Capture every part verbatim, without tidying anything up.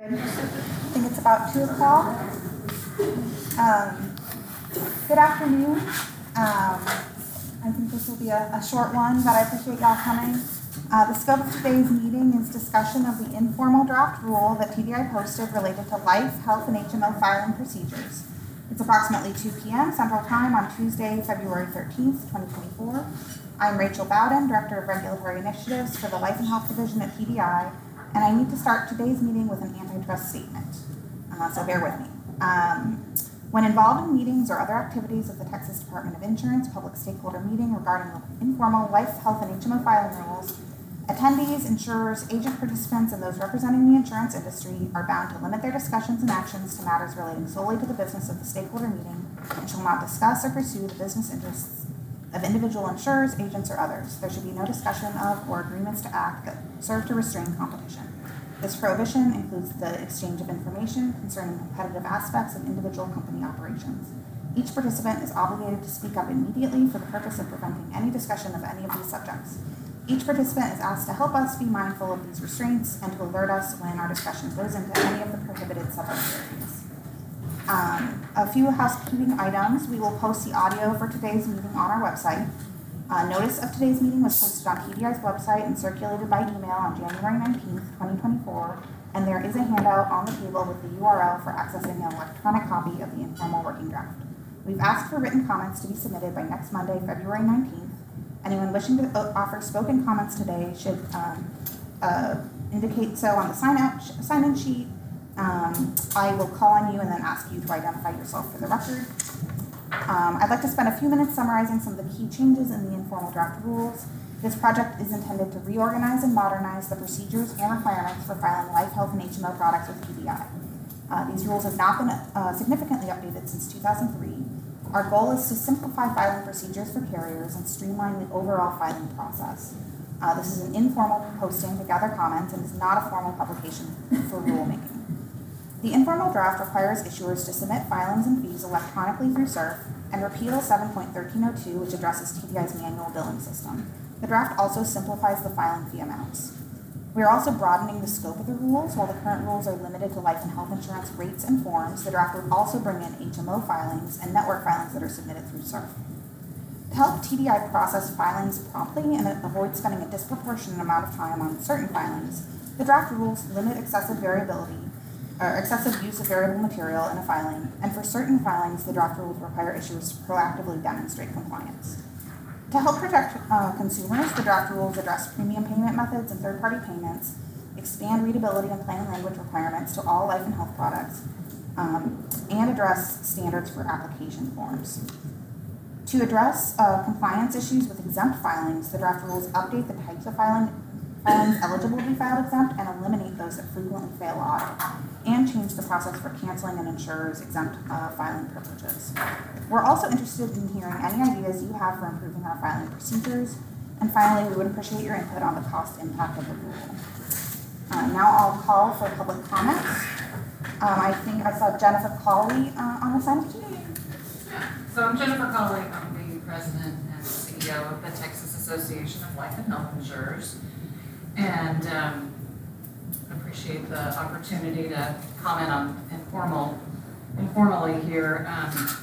I think it's about two o'clock. Um, good afternoon. Um, I think this will be a, a short one, but I appreciate y'all coming. Uh, the scope of today's meeting is discussion of the informal draft rule that T D I posted related to life, health, and H M O filing procedures. It's approximately two p m Central Time on Tuesday, February thirteenth, twenty twenty-four. I'm Rachel Bowden, Director of Regulatory Initiatives for the Life and Health Division at T D I, and I need to start today's meeting with an antitrust statement, uh, so bear with me. Um, when involved in meetings or other activities of the Texas Department of Insurance public stakeholder meeting regarding informal life, health, and H M O filing rules, attendees, insurers, agent participants, and those representing the insurance industry are bound to limit their discussions and actions to matters relating solely to the business of the stakeholder meeting and shall not discuss or pursue the business interests of individual insurers, agents, or others. There should be no discussion of or agreements to act that serve to restrain competition. This prohibition includes the exchange of information concerning competitive aspects of individual company operations. Each participant is obligated to speak up immediately for the purpose of preventing any discussion of any of these subjects. Each participant is asked to help us be mindful of these restraints and to alert us when our discussion goes into any of the prohibited subject areas. Um, a few housekeeping items. We will post the audio for today's meeting on our website. Uh, notice of today's meeting was posted on T D I's website and circulated by email on January nineteenth, twenty twenty-four, and there is a handout on the table with the U R L for accessing an electronic copy of the informal working draft. We've asked for written comments to be submitted by next Monday, February nineteenth. Anyone wishing to offer spoken comments today should um, uh, indicate so on the sign-out sh- sign-in sheet. Um, I will call on you and then ask you to identify yourself for the record. Um, I'd like to spend a few minutes summarizing some of the key changes in the informal draft rules. This project is intended to reorganize and modernize the procedures and requirements for filing life, health, and H M O products with T D I. Uh, these rules have not been uh, significantly updated since two thousand three. Our goal is to simplify filing procedures for carriers and streamline the overall filing process. Uh, this is an informal posting to gather comments and is not a formal publication for rulemaking. The informal draft requires issuers to submit filings and fees electronically through S E R F and repeals seven point one three oh two, which addresses T D I's manual billing system. The draft also simplifies the filing fee amounts. We are also broadening the scope of the rules. While the current rules are limited to life and health insurance rates and forms, the draft would also bring in H M O filings and network filings that are submitted through S E R F. To help T D I process filings promptly and avoid spending a disproportionate amount of time on certain filings, the draft rules limit excessive variability or excessive use of variable material in a filing, and for certain filings, the draft rules require issuers to proactively demonstrate compliance. To help protect uh, consumers, the draft rules address premium payment methods and third-party payments, expand readability and plain language requirements to all life and health products, um, and address standards for application forms. To address uh, compliance issues with exempt filings, the draft rules update the types of filing, filings eligible to be filed exempt and eliminate those that frequently fail audit, and change the process for canceling an insurer's exempt uh, filing privileges. We're also interested in hearing any ideas you have for improving our filing procedures. And finally, we would appreciate your input on the cost impact of the rule. Uh, now I'll call for public comments. Um, I think I saw Jennifer Cawley uh, on the sign-up sheet. So I'm Jennifer Cawley. I'm the president and C E O of the Texas Association of Life and Health Insurers. And um, appreciate the opportunity to comment on informal, informally here. Um,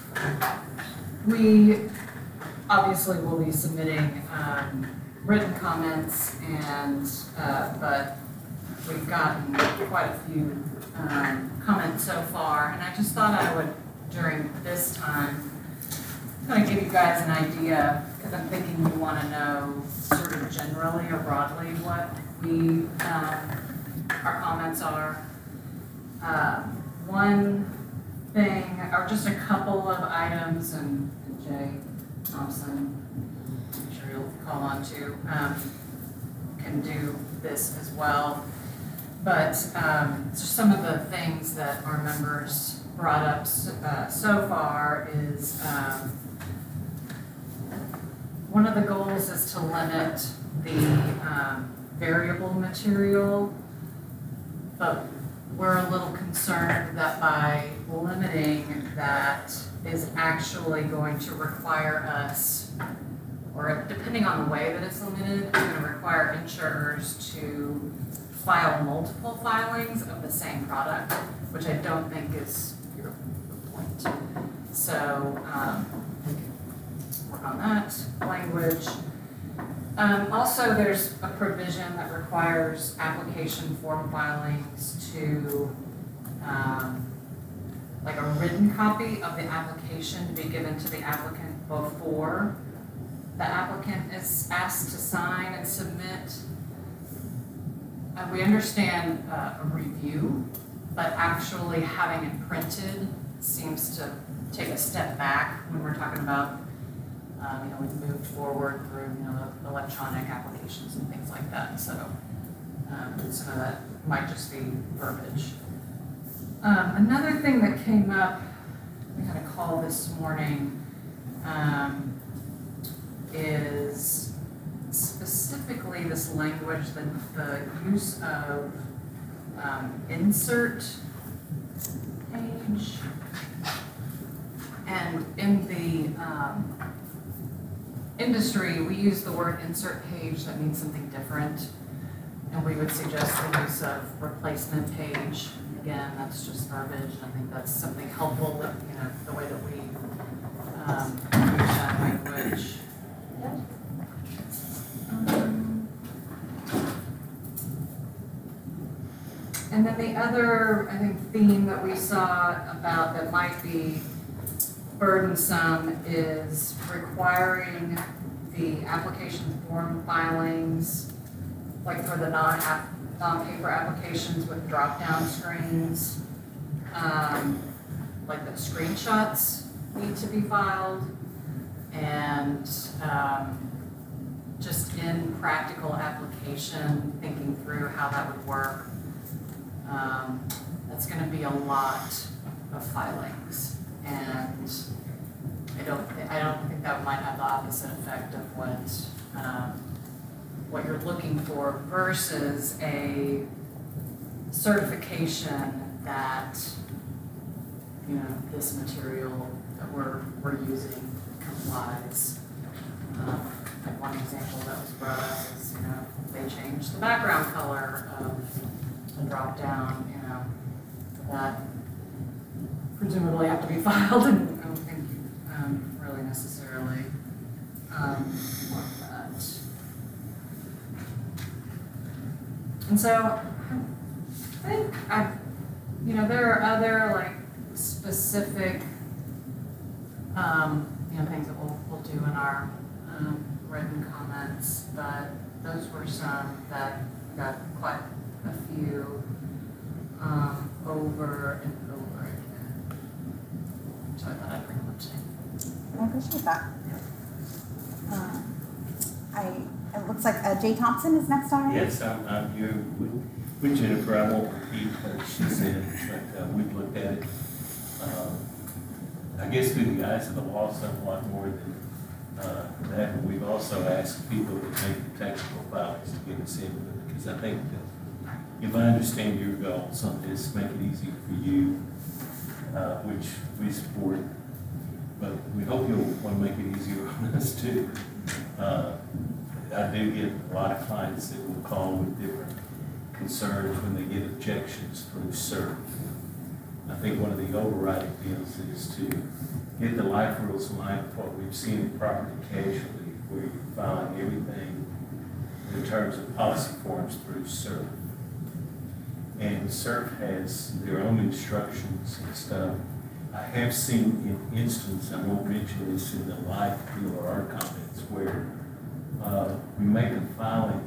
we obviously will be submitting um, written comments, and uh, but we've gotten quite a few um, comments so far, and I just thought I would, during this time, kind of give you guys an idea, because I'm thinking you want to know sort of generally or broadly what we um, our comments are. Uh, one thing, or just a couple of items, and, and Jay Thompson, I'm sure you'll call on to, um, can do this as well. But um, just some of the things that our members brought up uh, so far is um, one of the goals is to limit the um, variable material, but we're a little concerned that by limiting that is actually going to require us, or depending on the way that it's limited, it's going to require insurers to file multiple filings of the same product, which I don't think is your point. So, um, we can work on that language. Um, also, there's a provision that requires application form filings to, um, like a written copy of the application to be given to the applicant before the applicant is asked to sign and submit. Uh, we understand uh, a review, but actually having it printed seems to take a step back when we're talking about, um, you know, we've moved forward through, you know, electronic applications and things like that. So um, some of that might just be verbiage. Um, another thing that came up, we had a call this morning, um, is specifically this language, the, the use of um, insert page. And in the um, industry, we use the word insert page that means something different. And we would suggest the use of replacement page. Again, that's just verbiage, and I think that's something helpful, that, you know, the way that we um, use that language. Um, and then the other, I think, theme that we saw about that might be burdensome is requiring the application form filings, like for the non-app, non-paper applications with drop-down screens, um, like the screenshots need to be filed, and um, just in practical application, thinking through how that would work. Um, that's going to be a lot of filings, and I don't, th- I don't think that might have the opposite effect of what. Um, what you're looking for versus a certification that, you know, this material that we're, we're using complies. Um, like one example that was brought up is, you know, they changed the background color of a drop down, you know, that presumably have to be filed, and I don't think you um, really necessarily um, want that. And so I think I, you know, there are other like specific, um, you know, things that we'll, we'll do in our um, written comments, but those were some that got quite a few um, over and over again. So I thought I'd bring them up today. I appreciate that. Um, I, it looks like uh, Jay Thompson is next on our list. Yes, I'm, I'm here with, with Jennifer. I won't repeat what she said, but uh, we've looked at it. Um, I guess through the eyes of the law, somewhat more than uh, that, but we've also asked people to make the technical filings to get us in with it, because I think that if I understand your goals on this, make it easier for you, uh, which we support, but we hope you'll want to make it easier on us too. Uh, I do get a lot of clients that will call with different concerns when they get objections through C E R F. I think one of the overriding deals is to get the life rules in line with what we've seen in property casualty, where you're filing everything in terms of policy forms through C E R F. And C E R F has their own instructions and stuff. I have seen in instance, I won't mention this in the life deal or our comments, where uh, we make a filing.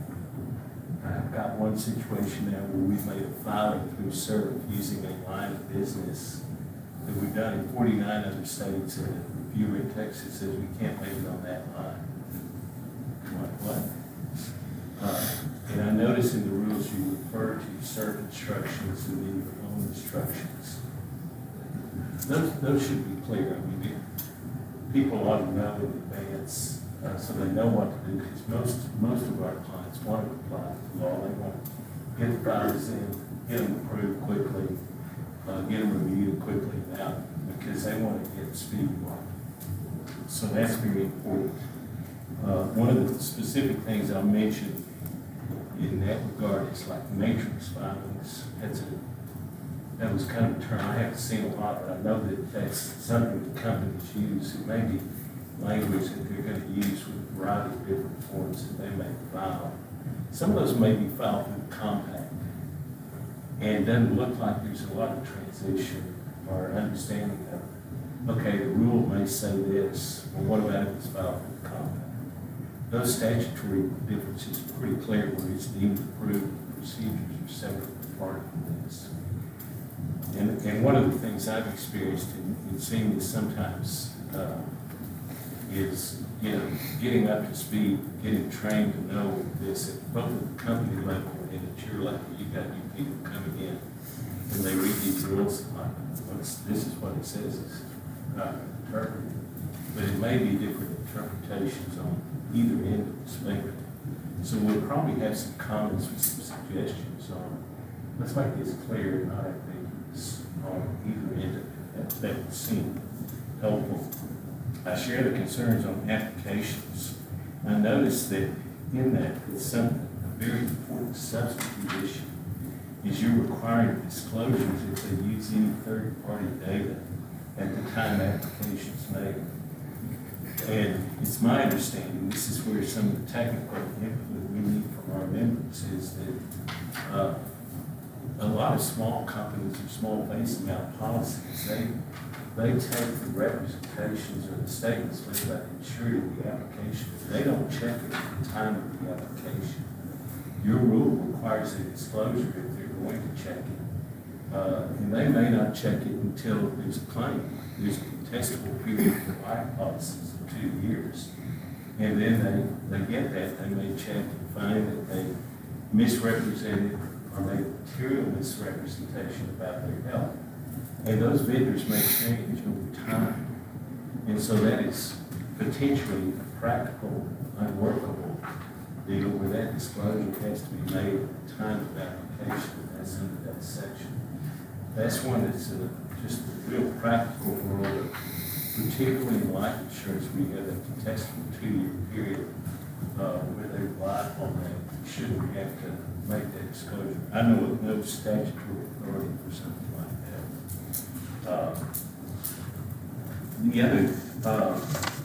I've got one situation now where we've made a filing through C E R F using a line of business that we've done in forty-nine other states, and a reviewer in Texas says we can't make it on that line. I'm like, what? Uh, and I notice in the rules you refer to certain instructions and then your own instructions. Those, those should be clear. I mean, it, people ought to know in advance uh, so they know what to do, because most, most of our clients want to comply with the law. They want to get the files in, get them approved quickly, uh, get them reviewed quickly now, because they want to get speedy work. So that's very important. Uh, one of the specific things I'll mention in that regard, it's like matrix filings. That's a, that was kind of a term I haven't seen a lot, but I know that that's something that companies use. It may be language that they're going to use with a variety of different forms that they may file. Some of those may be filed through compact, and it doesn't look like there's a lot of transition or understanding of, okay, the rule may say this, well, what about if it's filed through compact? Those statutory differences are pretty clear where it's deemed approved, procedures are separate apart from this. And, and one of the things I've experienced in, in seeing this sometimes uh, is, you know, getting up to speed, getting trained to know this at both at the company level and at your level. You've got new people coming in and they read these rules and like, what's, this is what it says, it's not interpreted. But it may be different interpretations on either end of the spectrum. So we'll probably have some comments with some suggestions on, let's make this clear and not ambiguous on either end of it. That, that would seem helpful. I share the concerns on applications. I noticed that in that, it's some, a very important substantive issue is you're requiring disclosures if they use any third-party data at the time application's made. And it's my understanding, this is where some of the technical input we need from our members is that uh, a lot of small companies or small facing out policies, they they take the representations or the statements made by the insured in the application. They don't check it at the time of the application. Your rule requires a disclosure if they're going to check it. Uh, and they may not check it until there's a claim. There's a contestable period for life policies of two years. And then they, they get that, they may check and find that they misrepresented or made material misrepresentation about their health. And those vendors may change over time. And so that is potentially a practical, unworkable deal where that disclosure has to be made at the time of application. That's under that section. That's one that's a, just a real practical world, particularly in life insurance where you have a contestable two-year period uh, where they rely on that. You shouldn't have to make that disclosure. I know of no statutory authority for something like that. Uh, the other uh,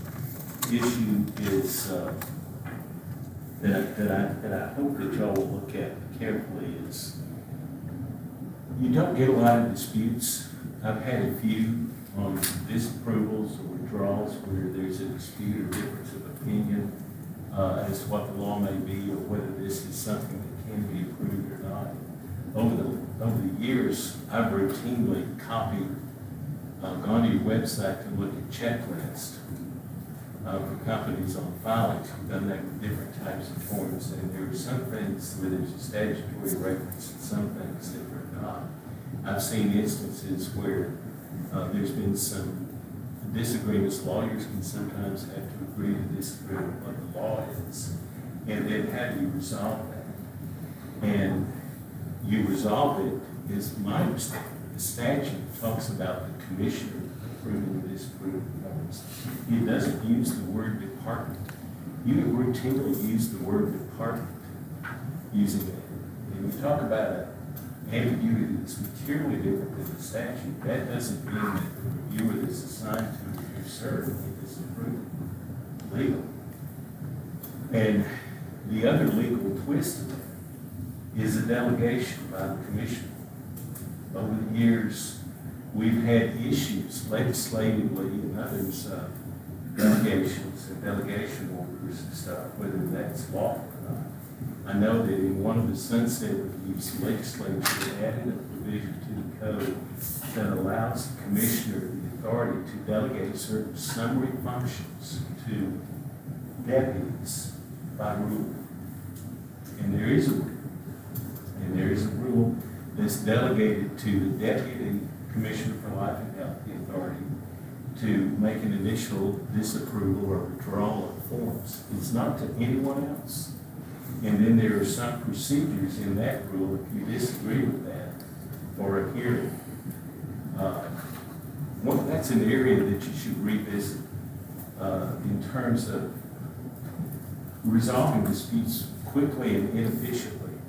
issue is uh, that, that, I, that I hope that y'all will look at carefully is you don't get a lot of disputes. I've had a few on disapprovals or withdrawals where there's a dispute or difference of opinion uh, as to what the law may be or whether this is something that can be approved or not. Over the, over the years, I've routinely copied Uh, gone to your website to look at checklists uh, for companies on filings. We've done that with different types of forms, and there are some things where there's a statutory reference and some things that are not. I've seen instances where uh, there's been some disagreements. Lawyers can sometimes have to agree to disagree with what the law is, and then how do you resolve that? And you resolve it, is my understanding. The statute talks about the commissioner approving or disapproving forms. It doesn't use the word department. You routinely use the word department using it. And you talk about an ambiguity that's materially different than the statute. That doesn't mean that the reviewer that's assigned to your serve is approved legal. And the other legal twist of it is a delegation by the commissioner. Over the years, we've had issues legislatively and others, uh, delegations and delegation orders and stuff, whether that's lawful or not. I know that in one of the sunset reviews, the legislature added a provision to the code that allows the commissioner the authority to delegate certain summary functions to deputies by rule. And there is a rule. And there is a rule that's delegated to the Deputy Commissioner for Life and Health, the authority to make an initial disapproval or withdrawal of forms. It's not to anyone else. And then there are some procedures in that rule, if you disagree with that, for a hearing. Uh, well, that's an area that you should revisit uh, in terms of resolving disputes quickly and inefficiently.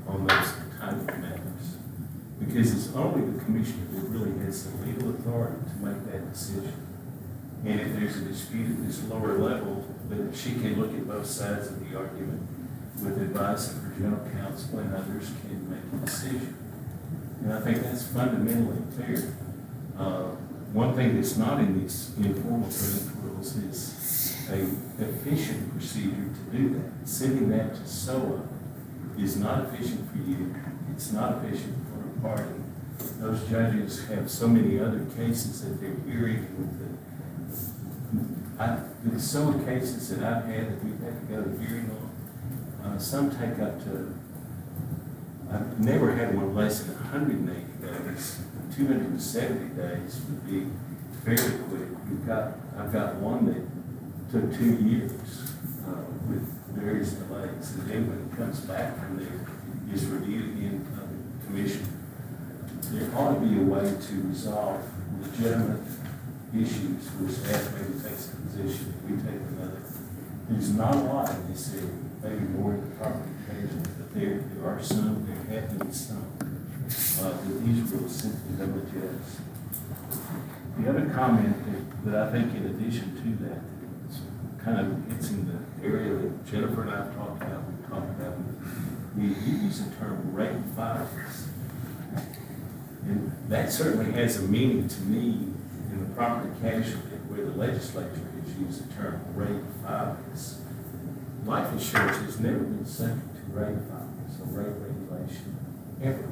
on those kind of matters. Because it's only the commissioner that really has the legal authority to make that decision. And if there's a dispute at this lower level, then she can look at both sides of the argument with advice of her general counsel, and others can make a decision. And I think that's fundamentally fair. Uh, one thing that's not in these informal draft rules is a efficient procedure to do that. Sending that to S O A is not efficient for you. It's not efficient for a party. Those judges have so many other cases that they're hearing with the, I, the S O A cases that I've had that we've had to go to hearing on, uh, some take up to, I've never had one less than one hundred eighty days. two hundred seventy days would be fairly quick. We've got, I've got one that took two years uh, with various delays. And then when it comes back from there, is reviewed again by the commission. There ought to be a way to resolve legitimate issues where staff maybe takes a position, we take another. There's not a lot in this area, maybe more in the property occasion, but there, there are some, there have been some, uh, that these rules simply don't adjust. The other comment that, that I think in addition to that, it's kind of, it's in the area that Jennifer and I have talked about, we've talked about, we use the term rate filings. And that certainly has a meaning to me in the property casualty where the legislature has used the term rate filings. Life insurance has never been subject to rate filings or rate regulation, ever.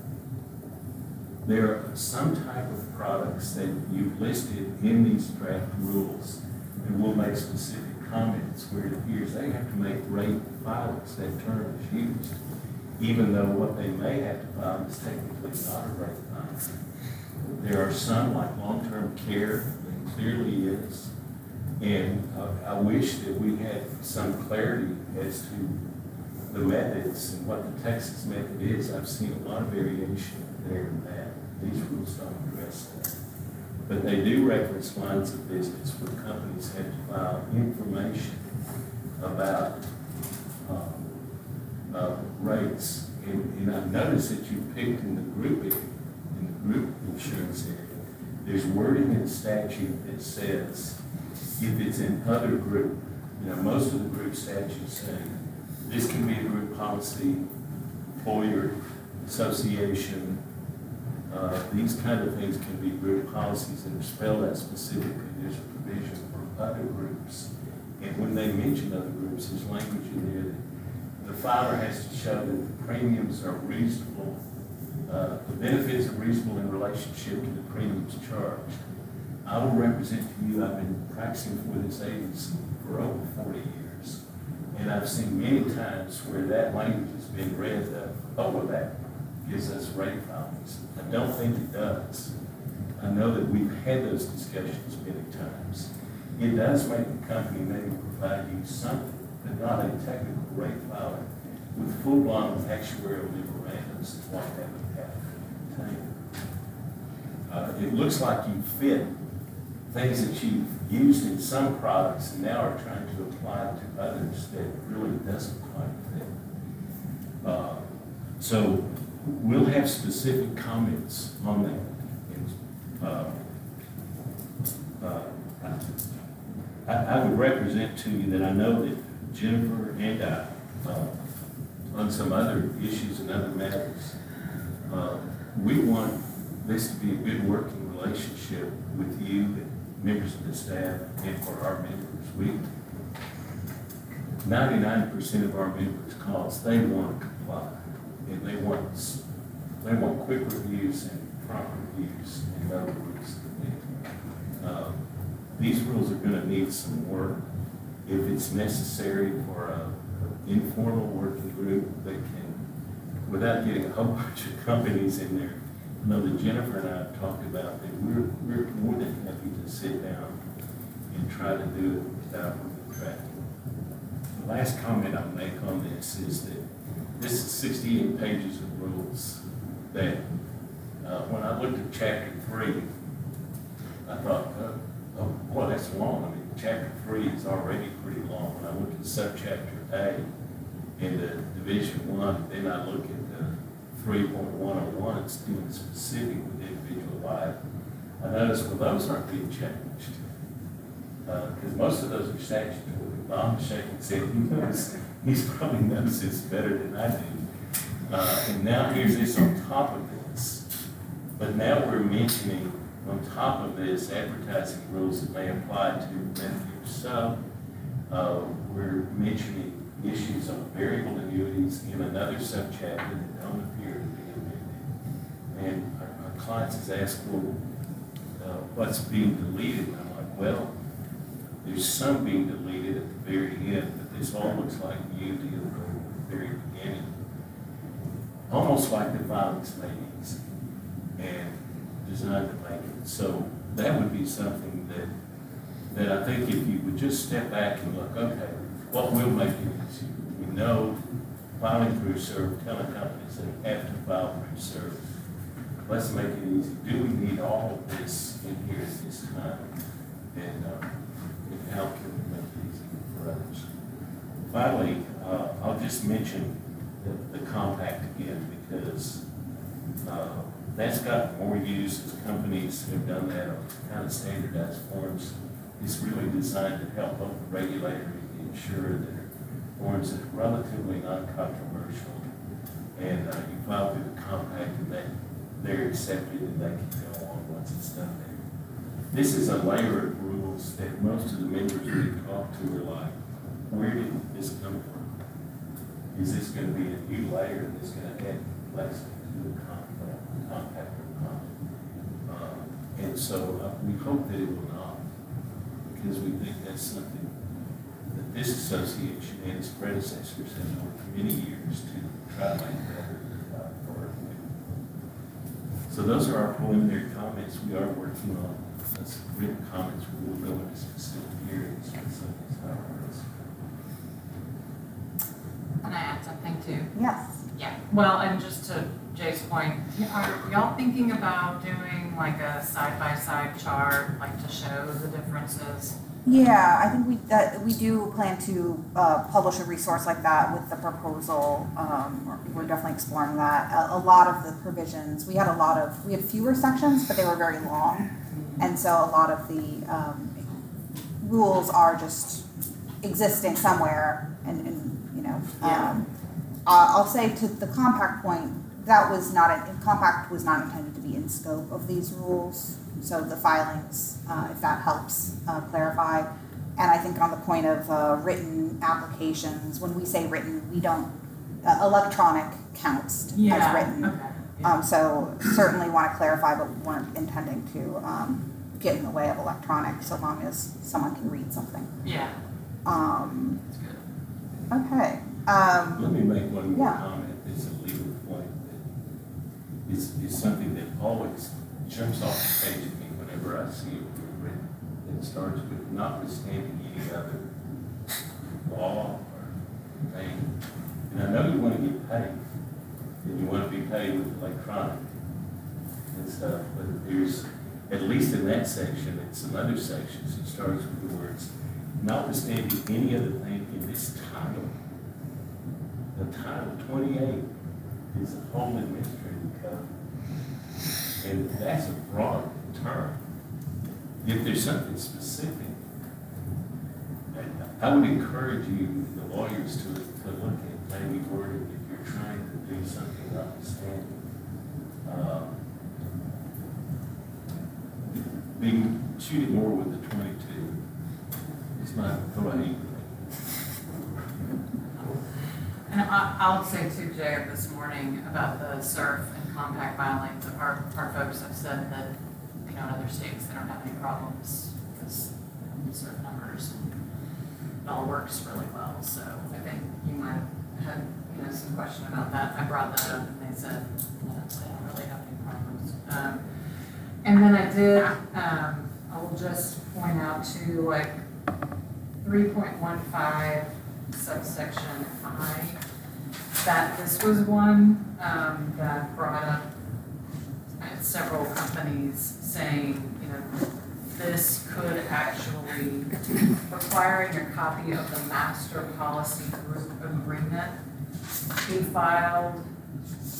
There are some type of products that you've listed in these draft rules, and we'll make specific comments where it appears they have to make rate filings. That term is used, even though what they may have to file is technically not a rate filing. There are some, like long-term care, that clearly is, and uh, I wish that we had some clarity as to the methods and what the Texas method is. I've seen a lot of variation there in that. These rules don't address that. But they do reference lines of business where companies have to file information about uh, uh, rates. And, and I've noticed that you picked in the group area, in the group insurance area, there's wording in the statute that says if it's in other group, you know, most of the group statutes say this can be a group policy, employer association, uh, these kind of things can be group policies and they're spelled out specifically. There's a provision for other groups. And when they mention other groups, there's language in there that the filer has to show that the premiums are reasonable, uh, the benefits are reasonable in relationship to the premiums charged. I will represent to you, I've been practicing for this agency for over forty years. And I've seen many times where that language has been read, uh, over that gives us rate filings. I don't think it does. I know that we've had those discussions many times. It does make the company maybe provide you something, but not a technical rate filing with full-blown actuarial memorandums is what that would have to uh, It looks like you fit things that you've used in some products and now are trying to apply to others that really doesn't quite fit. Uh, so we'll have specific comments on that. And, uh, uh, I, I would represent to you that I know that Jennifer and I, uh, on some other issues and other matters, uh, we want this to be a good working relationship with you, the members of the staff, and for our members. We, ninety-nine percent of our members call us, they want to comply, and they want, they want quick reviews and prompt reviews and other rules. Uh, these rules are going to need some work. If it's necessary for a informal working group that can, without getting a whole bunch of companies in there. I know that Jennifer and I have talked about that we're, we're more than happy to sit down and try to do it without tracking. The last comment I'll make on this is that this is sixty-eight pages of rules that uh, when I looked at chapter three, I thought, oh, oh boy, that's long. I mean, chapter three is already pretty long. When I look at subchapter A in the division one, then I look at the three point one oh one, it's doing specific with individual life. I noticed, well, those aren't being changed. Because most of those are statutory. Bob shaking said, he knows, he's probably knows this better than I do. Uh, and now here's this on top of this. But now we're mentioning on top of this advertising rules that may apply to benefit sub. Uh, we're mentioning issues on variable annuities in another subchapter that don't appear to be amended. And our, our clients has asked, well, uh, what's being deleted? And I'm like, well, there's some being deleted at the very end, but this all looks like new deal from the very beginning. Almost like the violence made easy and designed to make it. So that would be something that that I think if you would just step back and look, okay, what will make it easier? We know filing through serve, telling companies they have to file through serve. Let's make it easy. Do we need all of this in here at this time? And, uh, and how can we make it easy for others? Finally, uh, I'll just mention the, the compact again because uh, that's got more use as companies have done that on kind of standardized forms. It's really designed to help both the regulator and the insurer that are forms that are relatively non-controversial. And uh, you file through the compact and that they're accepted and they can go on once it's done there. This is a layer of rules that most of the members we talk to are like, where did this come from? Is this going to be a new layer that's going to add complexity to the compact, compact or not? Uh, and so uh, we hope that it will not, because we think that's something that this association and its predecessors have worked for many years to try to make better uh, for our community. So those are our preliminary comments. We are working on uh, some written comments. We will go into specific areas with some of these highlights. Can I add something too? Yes. Yeah, well, and just to Jay's point, are y'all thinking about doing like a side-by-side chart, like to show the differences? Yeah, I think we, that, we do plan to, uh, publish a resource like that with the proposal. Um, we're- we're definitely exploring that. A, a lot of the provisions, we had a lot of, we had fewer sections, but they were very long. And so a lot of the, um, rules are just existing somewhere and, and, you know, Yeah. um, uh, I'll say to the compact point, that was not, a compact was not intended to be in scope of these rules. So the filings, uh, if that helps uh, clarify. And I think on the point of uh, written applications, when we say written, we don't, uh, electronic counts as written. Okay. Yeah. Um, so certainly want to clarify, but weren't intending to um, get in the way of electronic so long as someone can read something. Yeah, Um, that's good. okay. Um, Let me make one more Yeah. comment. It's a legal point that is, is something that always jumps off the page at me whenever I see it written. It starts with notwithstanding any other law or thing. And I know you want to get paid, and you want to be paid with electronic and stuff, but there's, at least in that section, and some other sections, it starts with the words, notwithstanding any other thing in this title. The title twenty-eight is the Home Administrative Code. And that's a broad term. If there's something specific, I would encourage you, the lawyers, to, to look at maybe wording if you're trying to do something notwithstanding. Uh, being, shoot it more with the twenty-two. It's not right. And I, I'll say too, Jay, this morning about the S E R F and compact filings, our, our folks have said that, you know, in other states, they don't have any problems because S E R F numbers, it all works really well. So I think you might have had, you know, some question about that. I brought that up and they said, no, they don't really have any problems. Um, and then I did, um, I will just point out to like three point one five subsection I, that this was one um, that brought up uh, several companies saying, you know, this could actually, requiring a copy of the master policy group agreement be filed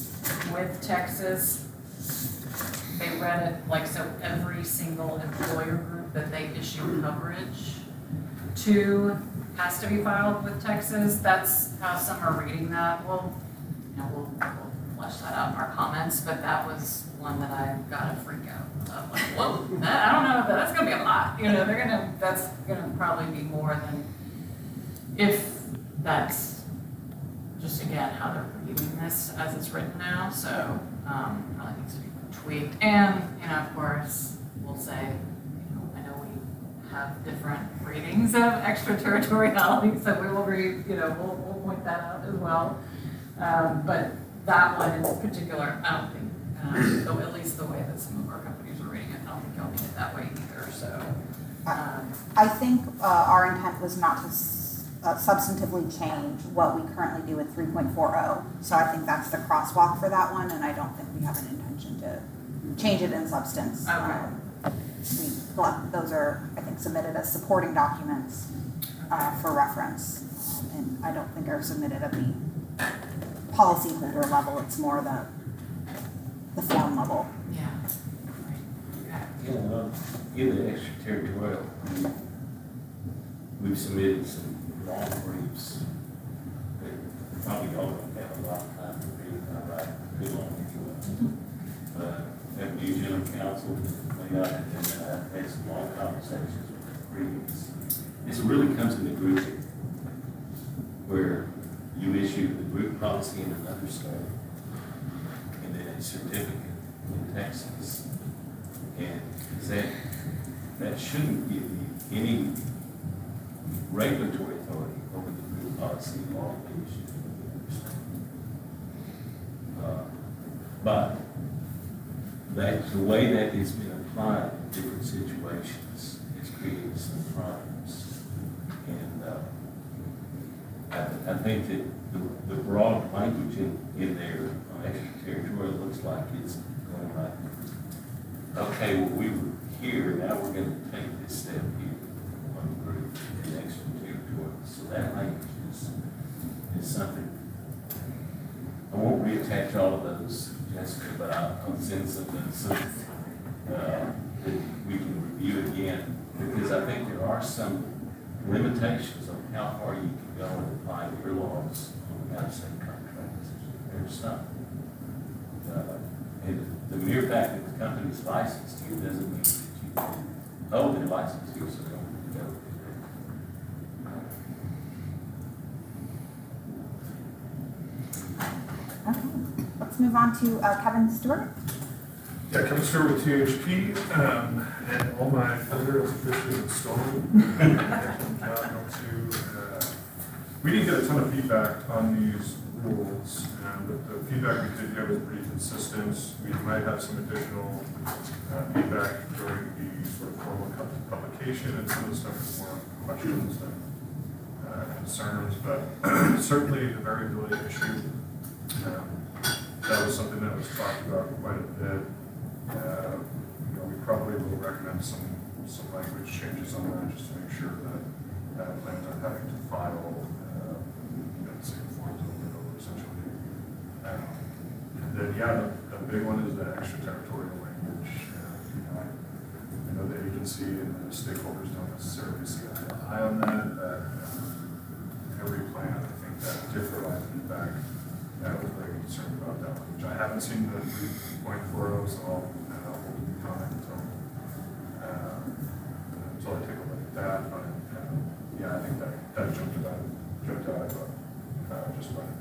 with Texas, they read it like, so every single employer group that they issue coverage to has to be filed with Texas. That's how some are reading that. We'll, you know, we'll, we'll flesh that out in our comments, but that was one that I got a freak out of. Like, whoa, that, I don't know, that's gonna be a lot. You know, they're gonna, that's gonna probably be more than, if that's just again how they're reading this as it's written now. So um, probably needs to be tweaked. And, you know, of course, we'll say, you know, I know we have different readings of extraterritoriality, so we will read, you know, we'll, we'll point that out as well. Um, but that one in particular, I don't think, um, though at least the way that some of our companies are reading it, I don't think y'all need it that way either, so. Um, I think uh, our intent was not to s- uh, substantively change what we currently do with three point four oh. So I think that's the crosswalk for that one, and I don't think we have an intention to change it in substance. Okay. Um, we, well, those are, I think, submitted as supporting documents uh, for reference, um, and I don't think are submitted at the policyholder level. It's more the the form level. Yeah. Right. You know, in the extraterritorial, we've submitted some long briefs that probably all don't have a lot of time to read, I write too long anyway. But at New Zealand Council, we got it, and I had some long conversations with the briefs. This really comes in the grouping, where you issue the group policy in another state, and then a certificate in Texas. And that, that shouldn't give you any regulatory authority over the group policy law that you should uh, But that, the way that has been applied in different situations has created some problems. And uh, I, I think that the, the broad language in, in there on extraterritorial looks like it's going like, okay, well, we were here, now we're gonna take this step here on the group in extraterritorial. So that language is, is something. I won't reattach all of those, Jessica, but I'll, I'll send something so, uh, that we can review again, because I think there are some limitations on how far you can go and apply your laws on out-of-state contracts. There's some. Uh, and the mere fact that the company's licensed here doesn't mean that you can, oh, they're licensed here, so they don't go. Okay, let's move on to uh, Kevin Stewart. Yeah, Kevin Stewart with T H P, um, and all my thunder is officially installed. uh, to, uh, we didn't get a ton of feedback on these rules, um, but the feedback we did get was pretty consistent. We might have some additional uh, feedback during the sort of formal pub- publication, and some of the stuff is more questions than uh, concerns, but certainly the variability issue, um, that was something that was talked about quite a bit. Uh, you know, we probably will recommend some, some language changes on that just to make sure that uh, plans aren't having to file uh, you know, the same forms over and over essentially. Um, and then, yeah, the, the big one is the extraterritorial language. Uh, you know, I, I know the agency and the stakeholders don't necessarily see eye to eye on that. But, uh, every plan, I think that differ by feedback. I was very concerned about that one, which I haven't seen the three point four oh, so I'll, uh, I'll hold the comment until, uh, until I take a look at that. But uh, yeah, I think that, that jumped out, jumped out about, uh, just by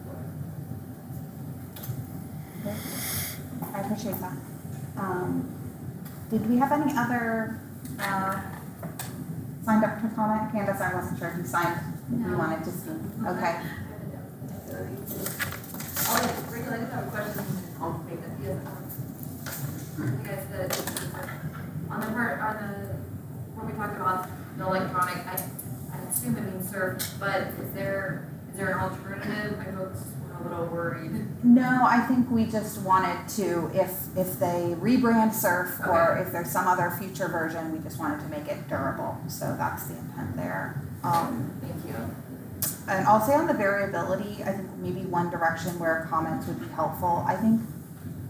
I appreciate that. Um, did we have any other uh, signed up to comment? Candace, I wasn't sure if you signed, if you No. wanted to speak. Okay. Oh, yeah, Rachel, I just have a question. I'll make this, yes, um, I guess the, on the part, on the, when we talked about the electronic, I, I assume it means surf, but is there, is there an alternative? My folks were a little worried. No, I think we just wanted to, if if they rebrand Surf or Okay. if there's some other future version, we just wanted to make it durable. So that's the intent there. Um, Thank you. And I'll say on the variability, I think maybe one direction where comments would be helpful. I think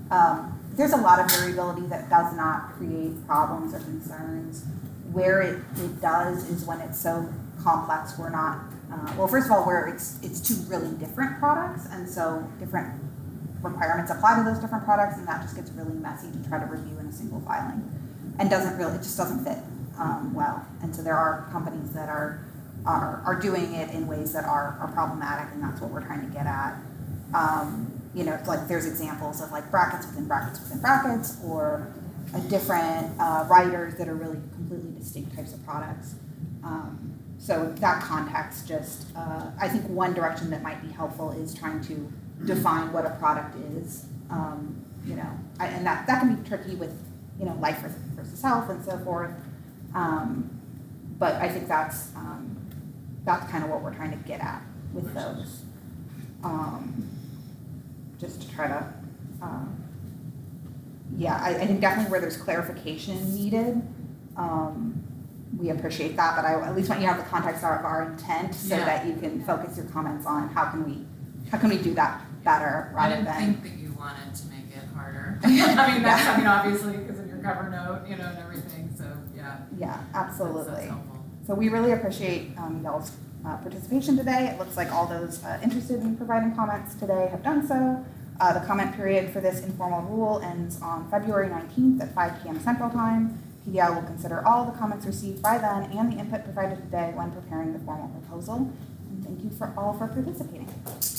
Um, there's a lot of variability that does not create problems or concerns. Where it, it does is when it's so complex, we're not, uh, well, first of all, where it's, it's two really different products, and so different requirements apply to those different products, and that just gets really messy to try to review in a single filing. And doesn't really, it just doesn't fit um, well. And so there are companies that are, are, are doing it in ways that are, are problematic, and that's what we're trying to get at. Um, you know, like there's examples of like brackets within brackets within brackets, or a different uh, writers that are really completely distinct types of products. Um, so that context just, uh, I think one direction that might be helpful is trying to define what a product is. Um, you know, I, and that, that can be tricky with, you know, life versus, versus health and so forth. Um, but I think that's, um, that's kind of what we're trying to get at with those. Um, just to try to, um, yeah, I, I think definitely where there's clarification needed, um, we appreciate that, but I at least want you to have the context of our intent so Yeah. that you can focus your comments on how can we, how can we do that better I rather didn't than. think that you wanted to make it harder. I mean, that's, I mean, obviously, because of your cover note, you know, and everything, so, yeah. Yeah, That's, absolutely. that's helpful. So we really appreciate um, y'all's uh, participation today. It looks like all those uh, interested in providing comments today have done so. Uh, the comment period for this informal rule ends on February nineteenth at five p.m. Central Time. P D I will consider all the comments received by then and the input provided today when preparing the formal proposal. And thank you for all for participating.